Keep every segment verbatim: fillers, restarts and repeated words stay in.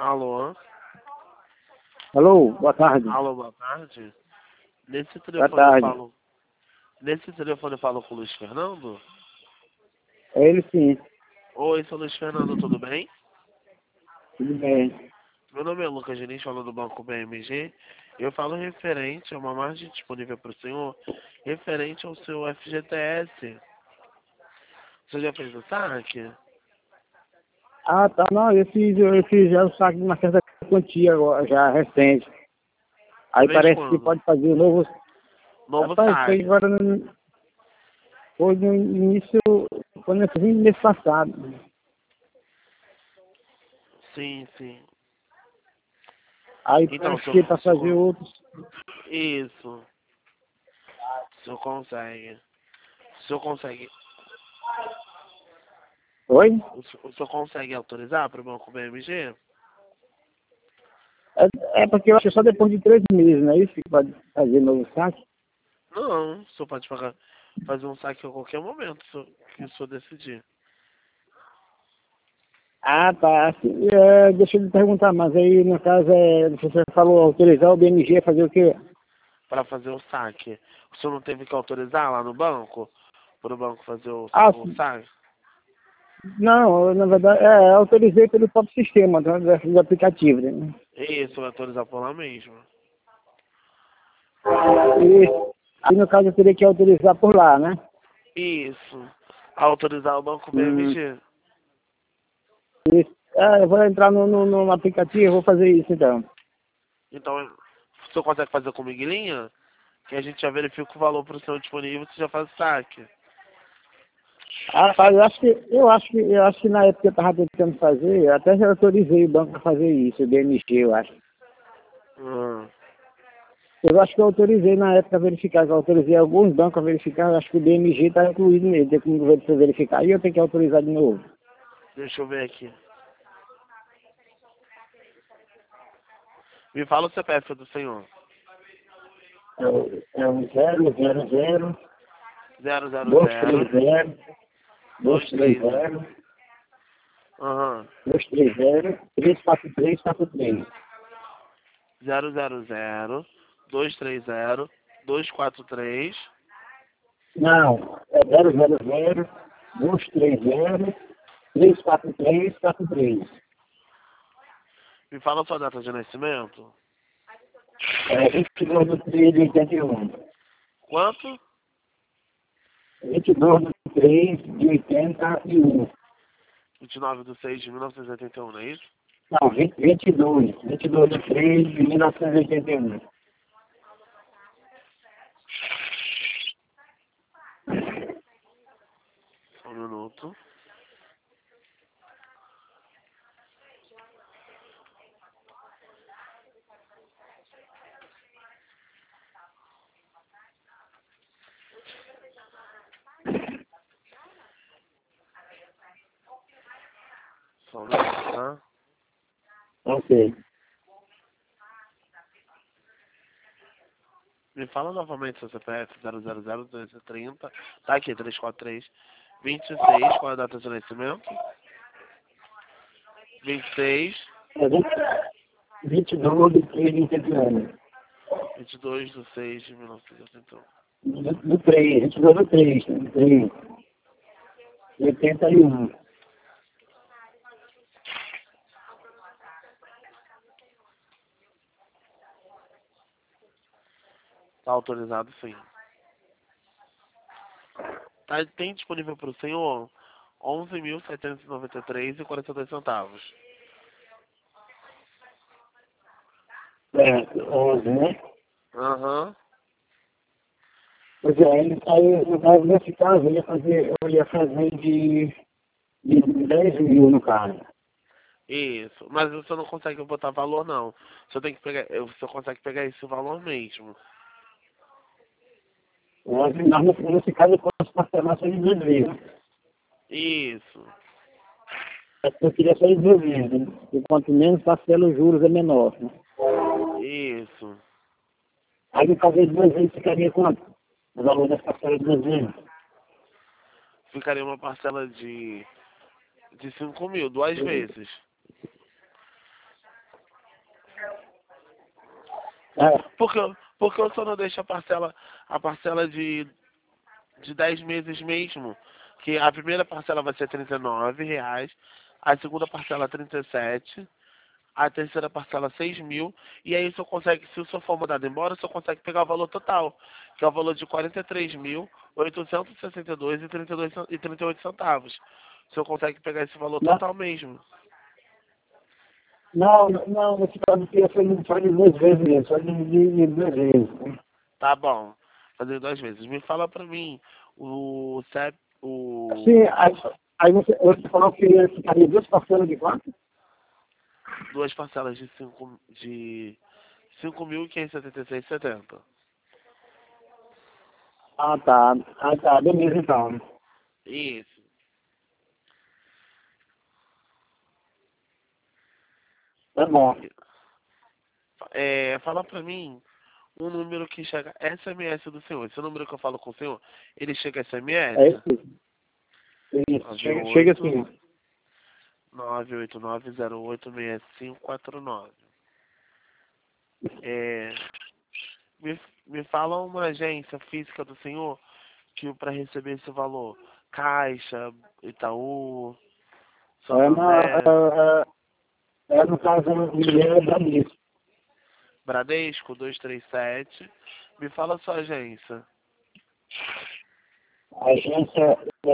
Alô? Alô, boa tarde. Alô, boa tarde. Nesse Boa telefone eu tarde. falo. Nesse telefone eu falo com o Luiz Fernando? É ele sim, Oi, sou Luiz Fernando, tudo bem? tudo bem. Meu nome é Lucas Diniz, falo do Banco B M G. Eu falo referente a uma margem disponível para o senhor, referente ao seu F G T S. Você já fez o saque? Ah, tá, não, eu fiz, eu fiz já o saque de uma certa quantia agora, já recente. Aí Fez parece que quando? pode fazer o novo. Novo Rapaz, foi saque. agora no, foi no início, foi no fim do mês passado. Sim, sim. Aí Então, o parece senhor, que para o senhor fazer con- outros. isso. O senhor consegue. O senhor consegue. Oi? O senhor, o senhor consegue autorizar para o Banco B M G? É, é porque eu acho que só depois de três meses, não é isso que pode fazer novo saque? Não, o senhor pode pagar, fazer um saque a qualquer momento, se o que o senhor decidir. Ah, tá. Assim, é, deixa eu lhe perguntar, mas aí no caso é, você falou autorizar o B M G a fazer o quê? Para fazer o saque. O senhor não teve que autorizar lá no banco? Para o banco fazer o, Ah, o saque? não, na verdade, é, autorizei pelo próprio sistema, através do aplicativo, né? Isso, vai autorizar por lá mesmo. E aí, no caso, eu teria que autorizar por lá, né? Isso. Autorizar o Banco Hum, B M G. isso. É, eu vou entrar no, no, no aplicativo, vou fazer isso, então. Então, o senhor consegue fazer com miguelinha? Que a gente já verifica o valor para o senhor disponível, você já faz o saque. Ah, rapaz, eu acho que, eu acho que, eu acho que na época que eu estava tentando fazer, eu até já autorizei o banco para fazer isso, o B M G, eu acho. Hum. Eu acho que eu autorizei na época a verificar, que eu autorizei alguns bancos a verificar, eu acho que o B M G está incluído nele, tem como você verificar, e eu tenho que autorizar de novo. Deixa eu ver aqui. Me fala o C P F do senhor. É o é o zero zero zero Zero zero dois três zero zero dois dois três três. zero Aham. dois três zero três quatro três quatro três. Zero zero zero dois três zero dois quatro três. Não, é zero zero zero dois três zero três quatro três quatro três. Me fala a sua data de nascimento. É vinte e dois de três de oitenta e um. Quanto? vinte e dois de três de oitenta e um. vinte e nove de seis de mil novecentos e oitenta e um, não é isso? Não, vinte, vinte e dois. vinte e dois de três de mil novecentos e oitenta e um. Só um minuto. Só um minuto, tá? Ok. Me fala novamente seu C P F. Zero zero zero dois três zero. Tá aqui, três quatro três vinte e seis. Qual é a data de nascimento? vinte e seis. É vinte e dois de três de oitenta e um. vinte e dois de seis de mil novecentos e oitenta e um. Do, do três, vinte e dois do três, do três. oitenta e um. Tá autorizado, sim. Tá, tem disponível para o senhor onze mil setecentos e noventa e três e quarenta e dois centavos. É, onze, né? Aham. Pois é, ele saiu, no caso, nesse caso, eu ia fazer, eu ia fazer de, de dez mil no caso. Isso. Mas você não consegue botar valor, não. Você tem que pegar. Você consegue pegar esse valor mesmo. onze, mas nesse, nesse caso eu posso parcelar só de duas vezes. Isso. Eu queria só de duas vezes, né? E quanto menos parcela os juros é menor, né? Isso. Aí no caso de duas vezes ficaria quanto? O valor das parcelas de duas vezes. Ficaria uma parcela de. De cinco mil, duas vezes. É, Porque, porque o senhor não deixa a parcela, a parcela de, de dez meses mesmo? Que a primeira parcela vai ser trinta e nove reais, a segunda parcela trinta e sete, a terceira parcela seis mil, e aí o senhor consegue, se o senhor for mandado embora, o senhor consegue pegar o valor total, que é o valor de quarenta e três mil, oitocentos e sessenta e dois reais e trinta e oito centavos. O senhor consegue pegar esse valor não, total mesmo. não, não, nesse caso aqui foi de foi de duas vezes mesmo, só de, de, de duas vezes. Tá bom. Fazer duas vezes. Me fala pra mim o C E P, Sim, o aí, aí você, você falou que ficaria duas parcelas de quanto? duas parcelas de cinco de cinco mil quinhentos e setenta e seis e setenta. Ah, tá. Ah, tá. Beleza, então. Isso. Tá bom. É, fala pra mim um número que chega S M S do senhor. Esse número que eu falo com o senhor, ele chega É S M S? isso. Isso. nove Chega, chega oito assim. nove oito nove zero oito seis cinco quatro nove. É, me, me fala uma agência física do senhor que para receber esse valor. Caixa, Itaú, É, na, Santander, é, é, é no caso do dinheiro da isso. Bradesco dois três sete. Me fala a sua agência. A agência é,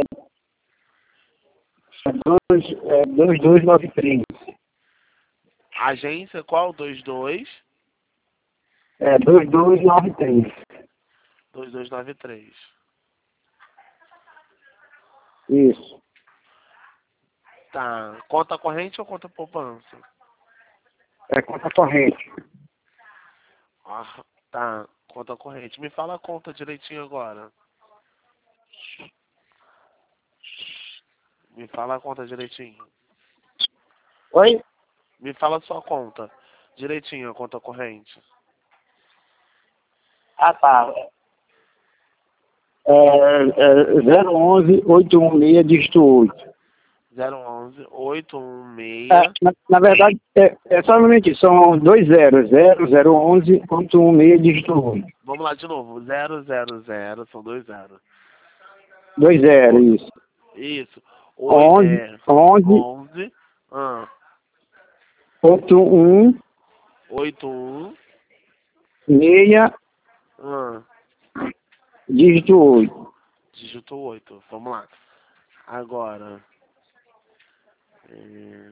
é, dois, é dois dois nove três. Agência qual? dois dois É dois dois nove três. dois dois nove três. Isso. Tá. Conta corrente ou conta poupança? É conta corrente. Ah, tá. Conta corrente. Me fala a conta direitinho agora. Me fala a conta direitinho. Oi? Me fala a sua conta. Direitinho, a conta corrente. Ah, tá. É, é zero onze oito um seis dígito oito. zero onze oito um É, seis. na, na verdade, é, é somente isso. São dois zeros. zero zero onze ponto um seis dígito oito. Vamos lá de novo. Zero zero zero, são dois zeros. Dois zeros, O- isso. Isso. Oi, onze, é. onze, onze. Ah, ponto um, oito um. seis, Ah, dígito oito. dígito oito. Vamos lá. Agora. É,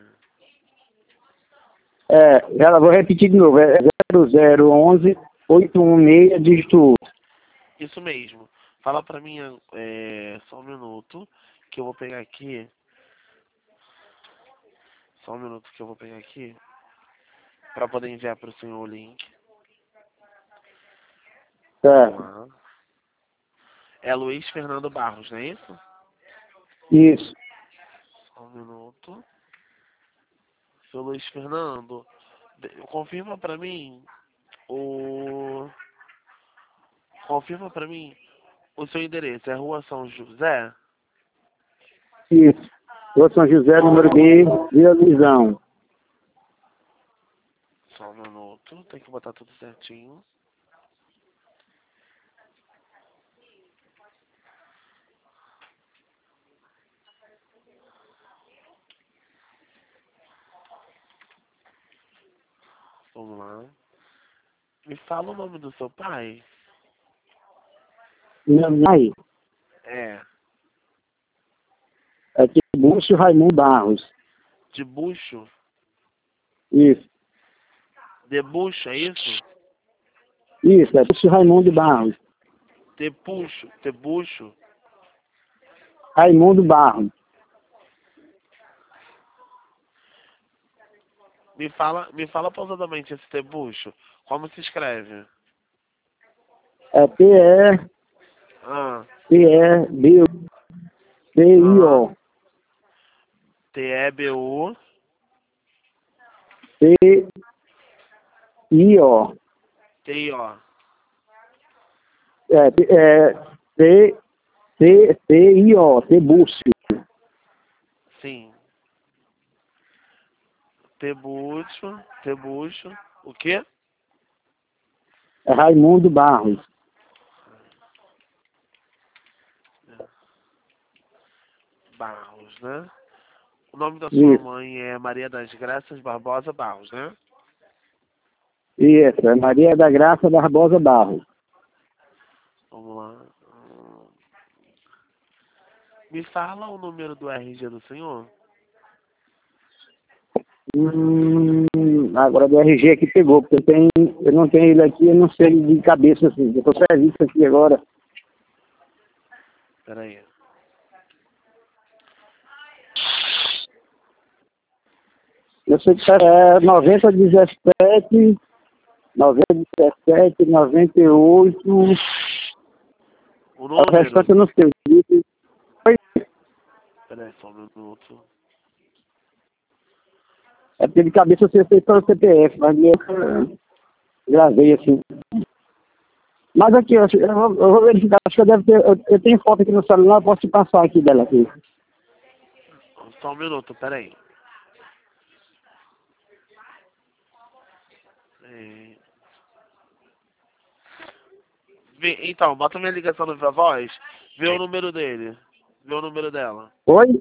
É, ela vou repetir de novo. É zero zero onze oito um seis dígito oito. isso mesmo. Fala pra mim é, só um minuto. Que eu vou pegar aqui. Só um minuto que eu vou pegar aqui. Pra poder enviar pro senhor o link. Vamos Certo. lá. É Luiz Fernando Barros, não é isso? Isso. Só um minuto. Seu Luiz Fernando, de- confirma pra mim o. Confirma pra mim o seu endereço. É Rua São José? Isso. Rua São José, número B, Vila Luizão. Só um minuto. Tem que botar tudo certinho. Vamos lá. Me fala o nome do seu pai. Meu pai É. é Tibúrcio Raimundo Barros. De Bucho. Isso. De Bucho, é isso? Isso, é Tibúrcio Raimundo Barros. Tepucho. Tebucho. Raimundo Barros. Me fala, me fala pausadamente esse Tebucho. Como se escreve? É P E Ah. P E B B I Aham. O. T E B U. P I O. T I O. É, é T T T I O. Tibúrcio. Sim. Tebucho. Tebucho. O quê? É Raimundo Barros. Barros, né? O nome da sua Isso. mãe é Maria das Graças Barbosa Barros, né? Isso, é Maria da Graça Barbosa Barros. Vamos lá. Hum. Me fala o número do R G do senhor? Hum, agora do R G aqui pegou, porque eu, tenho, eu não tenho ele aqui, eu não sei de cabeça assim. Eu tô serviço aqui agora. Peraí. Eu sei que é noventa dezessete, noventa dezessete, noventa e oito. O O restante número? eu não sei. Peraí, só um minuto. É porque de cabeça eu sei sei só o C P F, mas eu gravei assim. Mas aqui, eu, eu, vou, eu vou verificar, acho que eu deve ter. Eu, eu tenho foto aqui no celular, eu posso te passar aqui dela aqui. Só um minuto, peraí. É... Vê- Então, bota minha ligação no Viva Voz. Vê o número dele. Vê o número dela. Oi?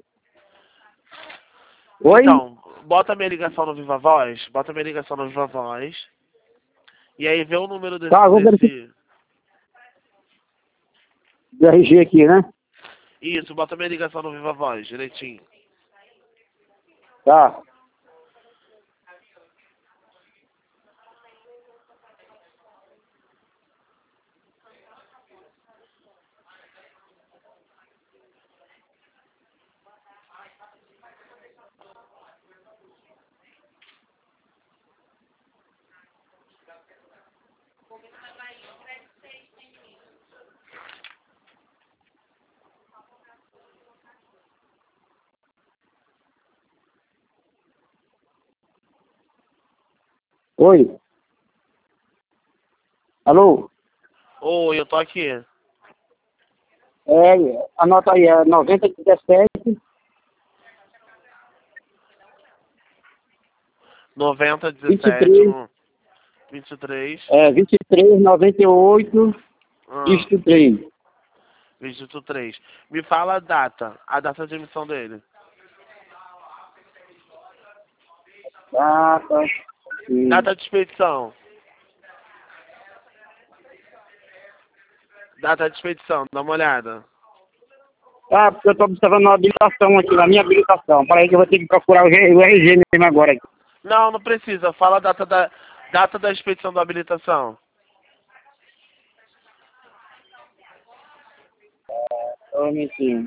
Oi? Então, bota minha ligação no Viva Voz. Bota minha ligação no Viva Voz. E aí vê o número desse. Tá, vou verificar desse... do R G aqui, né? Isso, bota minha ligação no Viva Voz, direitinho. Tá. Oi? Alô? Oi, eu tô aqui. É, anota aí, é noventa dezessete, noventa, vinte e dezessete, três, no vinte e três. é, vinte e três, noventa e oito, Ah, vinte e três. vinte e três. Me fala a data. A data de emissão dele. Ah, tá. Sim. Data de expedição. Data de expedição, dá uma olhada. Ah, porque eu estou observando a habilitação aqui, na minha habilitação. Para aí que eu vou ter que procurar o, G, o R G mesmo agora aqui. Não, não precisa. Fala a data da, data da expedição da habilitação. Só um minutinho.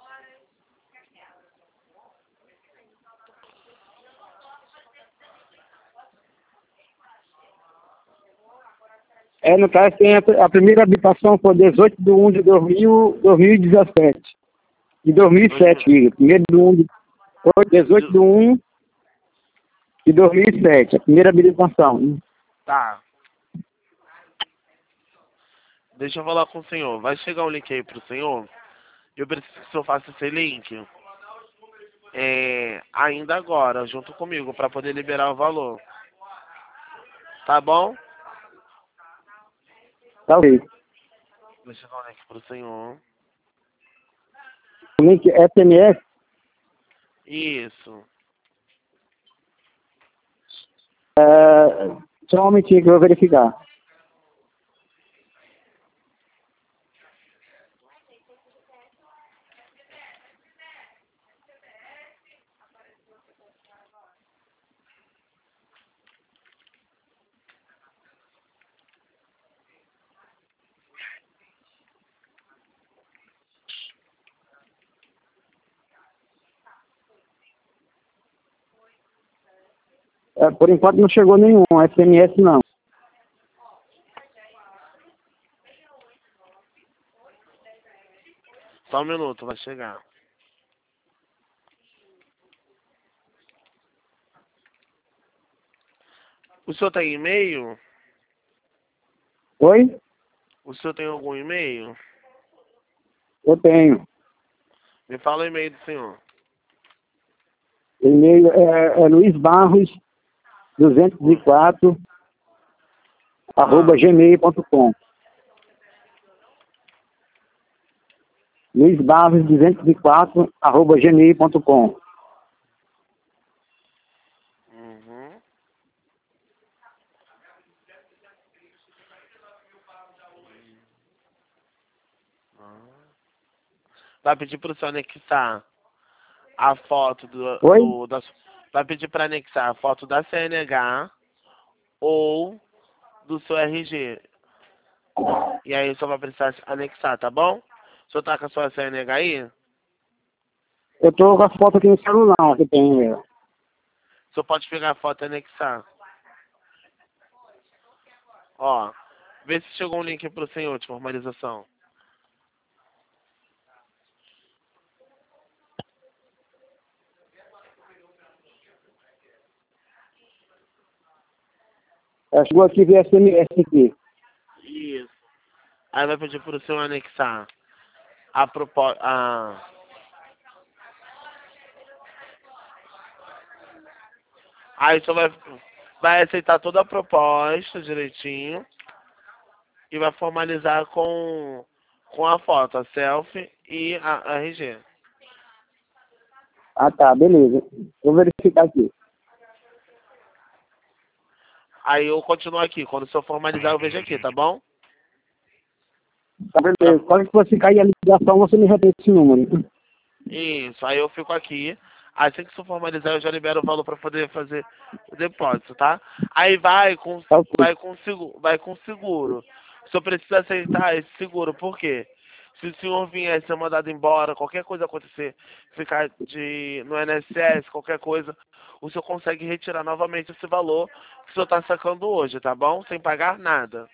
É, no caso, tem a, a primeira habilitação foi dezoito de um de dois mil, dois mil e dezessete. De dois mil e sete, diga. Primeiro de um de, foi dezoito de um de dois mil e sete, a primeira habilitação. Tá. Deixa eu falar com o senhor. Vai chegar um link aí pro senhor. Eu preciso que o senhor faça esse link. É, ainda agora, junto comigo, para poder liberar o valor. Tá bom? Tá ok. Deixa eu dar um link pro senhor. O link S M S, Isso. é, só um momentinho que eu vou verificar. É, por enquanto não chegou nenhum S M S não. Só um minuto, vai chegar. O senhor tem e-mail? Oi? O senhor tem algum e-mail? Eu tenho. Me fala o e-mail do senhor. O e-mail é, é Luiz Barros duzentos e quatro arroba Ah. gmail ponto com. Luiz Barros duzentos e quatro, arroba gmail ponto com. Uhum. Ah. Vai pedir pro seu anexar a foto do, Oi? do da, vai pedir para anexar a foto da C N H ou do seu R G. E aí só vai precisar anexar, tá bom? O senhor tá com a sua C N H aí? Eu tô com a foto aqui no celular que tem. O senhor pode pegar a foto e anexar. Ó, vê se chegou um link pro senhor de formalização. É, chegou aqui via S M S aqui. Isso. Aí vai pedir pro senhor anexar a proposta. A... Aí só vai, vai aceitar toda a proposta direitinho e vai formalizar com, com a foto, a selfie e a, a R G. Ah, tá, beleza. Vou verificar aqui. Aí eu continuo aqui. Quando o senhor formalizar, eu vejo aqui, tá bom? Tá, Pra... beleza. Quando você cair a ligação, você me repete esse número. Isso. Aí eu fico aqui. Assim que o senhor formalizar, eu já libero o valor para poder fazer o depósito, tá? Aí vai com, Tá ok. vai com, seguro, vai com seguro. O senhor precisa aceitar esse seguro. Por quê? Se o senhor vier ser mandado embora, qualquer coisa acontecer, ficar de, no I N S S, qualquer coisa, o senhor consegue retirar novamente esse valor que o senhor está sacando hoje, tá bom? Sem pagar nada.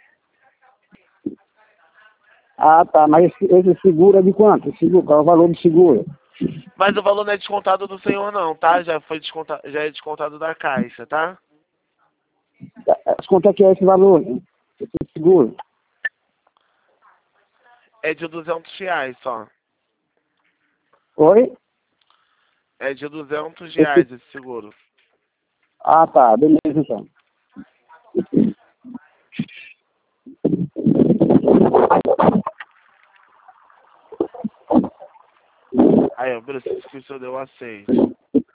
Ah, tá. Mas esse, esse seguro é de quanto? Seguro, qual é o valor do seguro? Mas o valor não é descontado do senhor não, tá? Já foi descontado, já é descontado da caixa, tá? Mas quanto é que é esse valor? Esse seguro? É de duzentos reais só. Oi? É de duzentos Esse... reais esse seguro. Ah, tá. Beleza, então. Aí, ó, Bruce, que o senhor deu aceite.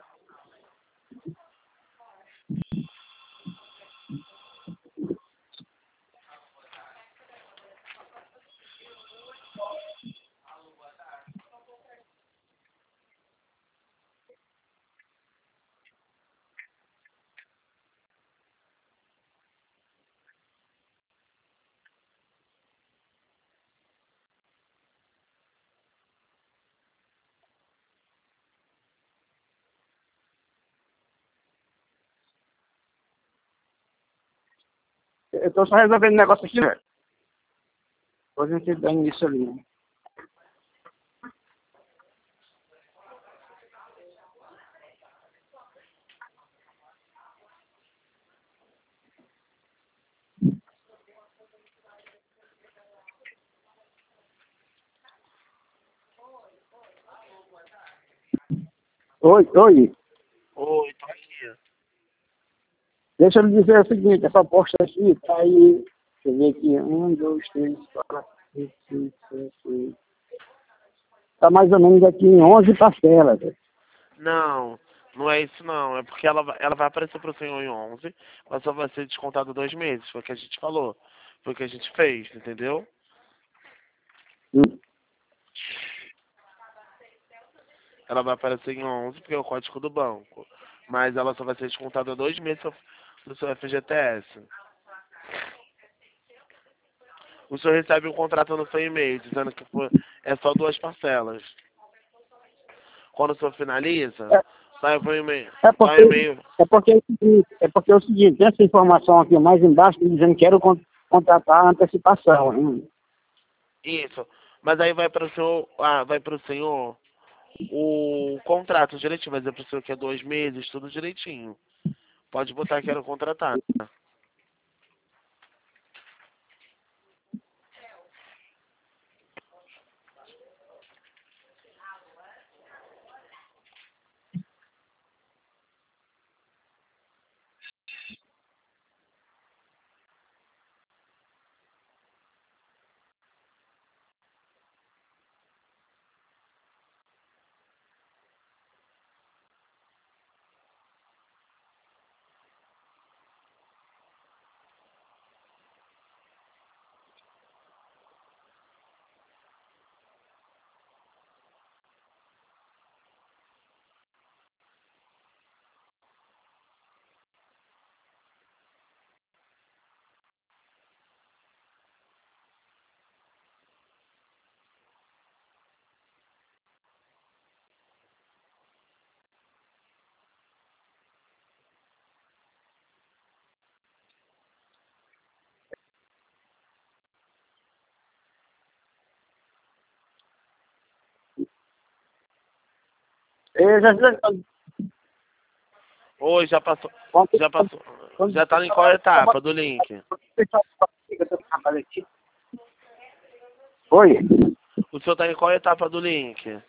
Eu tô só resolvendo o negócio aqui, velho. Depois a gente dá início ali, né? Oi, oi. Oi, tô aqui. Deixa eu lhe dizer o seguinte, essa posta aqui tá aí. Deixa eu ver aqui. Um, dois, três, quatro, cinco, seis, sete, oito. Tá mais ou menos aqui em onze parcelas, velho. Não, não é isso não. É porque ela, vai- ela vai aparecer pro senhor em onze, mas só vai ser descontado dois meses. Foi o que a gente falou. Foi o que a gente fez, entendeu? Hum. Ela vai aparecer em onze porque é o código do banco. Mas ela só vai ser descontada dois meses do seu F G T S. O senhor recebe um contrato no seu e-mail dizendo que foi, é só duas parcelas. Quando o senhor finaliza, sai pro e-mail. É Vai porque, e-mail. é porque é o seguinte, é porque é o seguinte, tem essa informação aqui mais embaixo dizendo que quero con- contratar a antecipação. Hein? Isso. Mas aí vai para o senhor, ah, vai para o senhor o contrato direitinho, vai dizer para o senhor que é dois meses, tudo direitinho. Pode botar que era contratar. Eu já, já, Oi, já passou. quando- Já passou. quando- Já tá em qual etapa do link? Oi? O senhor tá em qual etapa do link?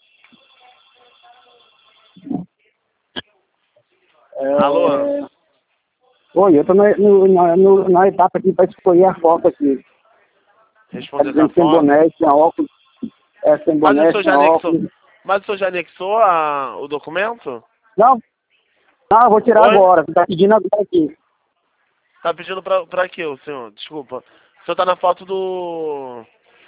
É, Alô? Oi, eu tô na, no, na, no- na etapa aqui para escolher a foto aqui. Tá Responder essa dizendo sem foto. boné, sem óculos. É, sem Mas o boné, senhor sem já anexou, óculos. mas o senhor já anexou a, o documento? Não, não, eu vou tirar Oi? agora. Você tá pedindo agora aqui. Tá pedindo pra, pra quê, o senhor? Desculpa. O senhor tá na foto do...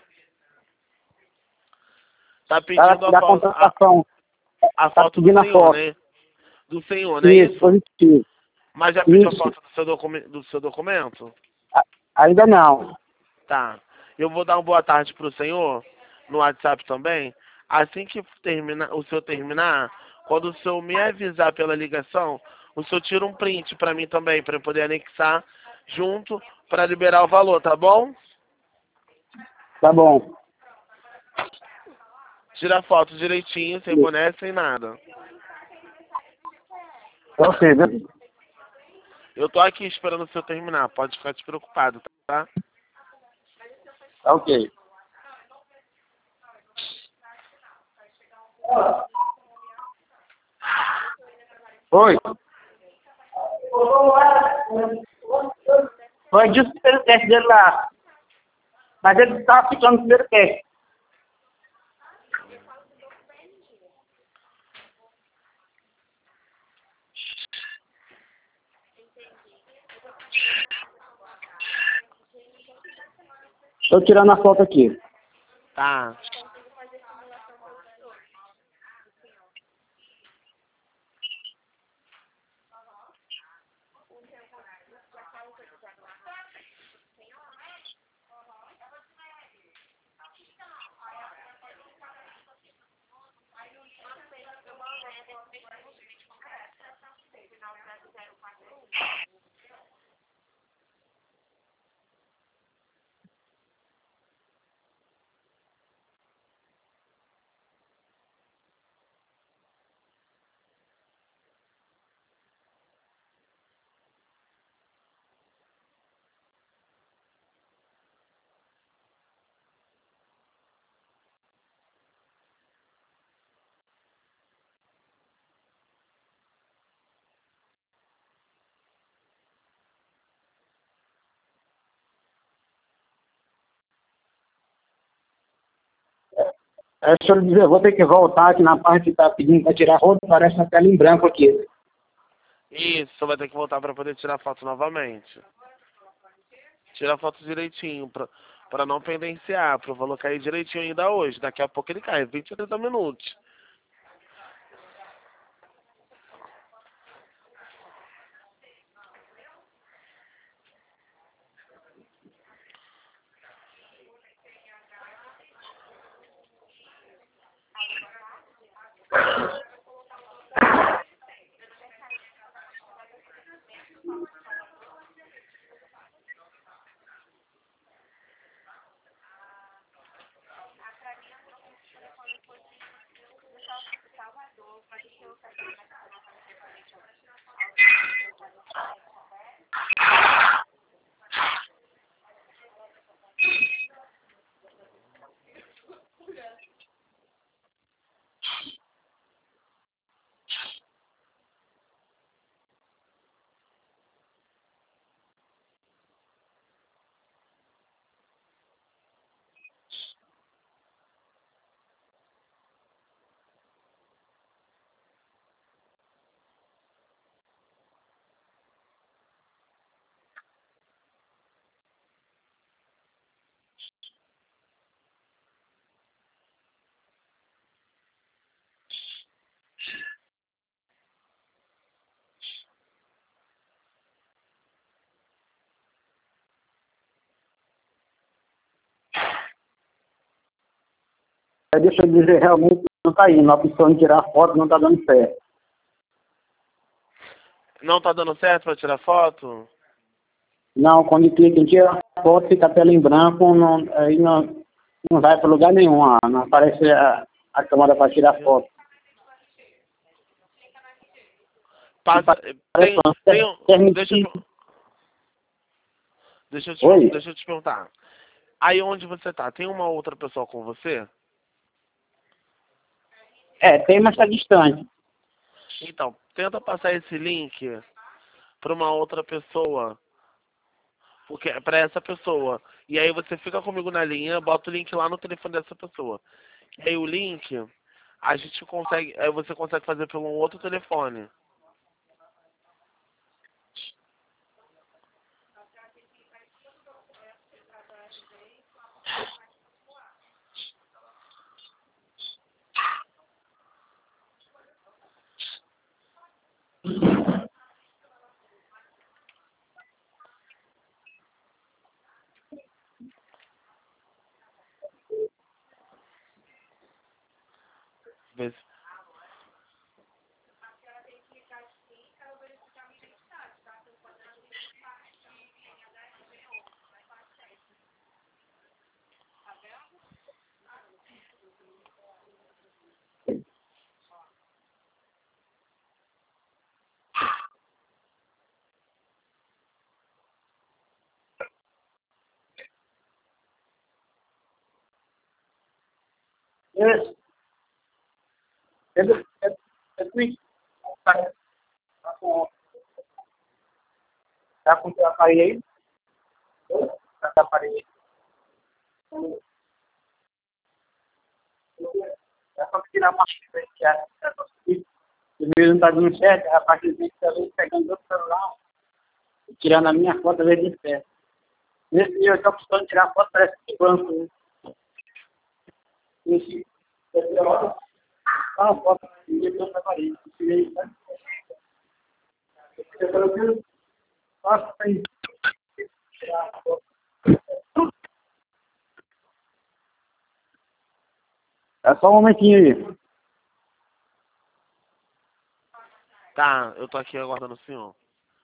Tá Da, pedindo a da foto, a, contratação. a Tá foto do pedindo a senhor, foto. né? Do senhor, não é Isso, isso? positivo. Mas já pediu a Isso. foto do seu, docu do seu documento? A- Ainda não. Tá. Eu vou dar uma boa tarde pro senhor, no WhatsApp também. Assim que terminar, o senhor terminar, quando o senhor me avisar pela ligação, o senhor tira um print pra mim também, pra eu poder anexar junto pra liberar o valor, tá bom? Tá bom. Tira a foto direitinho, sem boné, sem nada. Ok, viu? Eu tô aqui esperando o senhor terminar, pode ficar despreocupado, tá? Tá ok. Oi. Foi justo o primeiro teste dele lá. Mas ele estava ficando no primeiro teste. Estou tirando a foto aqui. Tá. É, deixa eu lhe dizer, eu vou ter que voltar aqui na parte que está pedindo para tirar a foto, parece uma tela em branco aqui. Isso, o senhor vai ter que voltar pra poder tirar a foto novamente. Tira a foto direitinho, pra, pra não pendenciar, pro valor cair direitinho ainda hoje. Daqui a pouco ele cai, vinte a trinta minutos. Aí deixa eu dizer, realmente não está indo. A opção de tirar a foto não está dando certo. Não tá dando certo pra tirar foto? Não, quando clica em tirar a foto, fica a tela em branco, não, aí não, não vai para lugar nenhum. ah, Não aparece a, a câmera para tirar a foto. Passa, tem, tem, um- deixa, eu, deixa, eu te, Oi? deixa eu te perguntar. Aí onde você tá, tem uma outra pessoa com você? É, tem, mas tá distante. Então, tenta passar esse link para uma outra pessoa. Porque é para essa pessoa. E aí você fica comigo na linha, bota o link lá no telefone dessa pessoa. E aí o link, a gente consegue, aí você consegue fazer pelo um outro telefone. Vê se- Isso. Pedro, Pedro, Pedro, tá com, tá com o teu aparelho aí? Tá com o aparelho aí? É só tirar uma diferenciada. O meu não tá dando certo, a partir do que também pegando outro celular e tirando a minha foto às vezes de pé. Nesse dia eu estou precisando tirar foto, parece que banco. Né? Esse, esse, ó, uma foto que eu tô aparelho. Nossa, tem. É só um momentinho aí. Tá, eu tô aqui aguardando o senhor.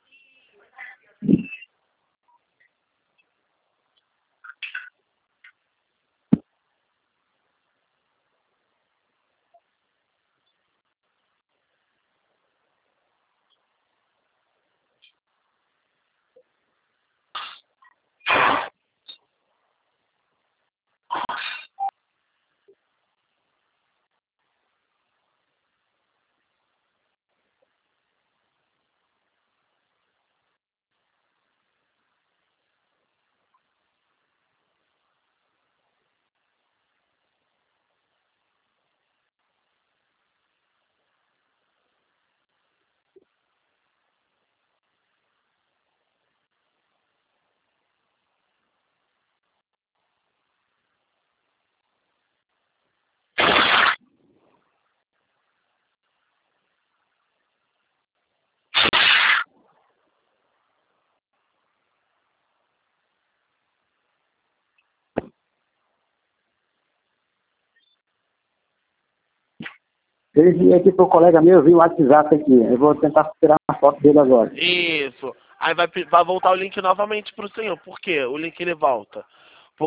Eu enviei aqui pro colega meu, eu vi o WhatsApp aqui. Eu vou tentar tirar uma foto dele agora. Isso. Aí vai, pe- vai voltar o link novamente pro senhor. Por quê? O link ele volta.